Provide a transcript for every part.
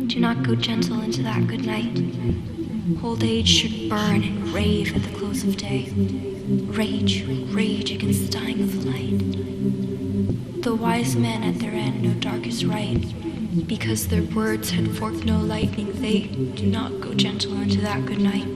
Do not go gentle into that good night. Old age should burn and rave at the close of day. Rage, rage against the dying of the light. The wise men at their end know dark is right. Because their words had forked no lightning, they do not go gentle into that good night.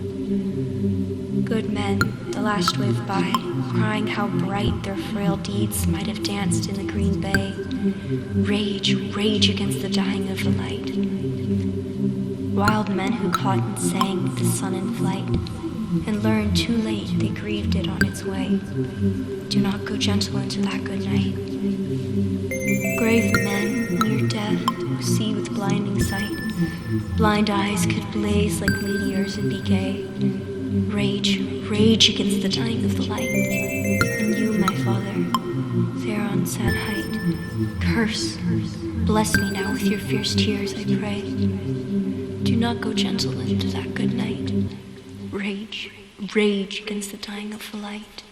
Good men, the last wave by, crying how bright their frail deeds might have danced in the green bay. Rage, rage against the dying of the light. Wild men who caught and sang the sun in flight, and learned too late they grieved it on its way. Do not go gentle into that good night. Grave men, near death, who see with blinding sight, blind eyes could blaze like meteors and be gay. Rage, rage against the dying of the light. And you, my father, there on sad height, curse, bless me now with your fierce tears, I pray. Do not go gentle into that good night. Rage, rage against the dying of the light.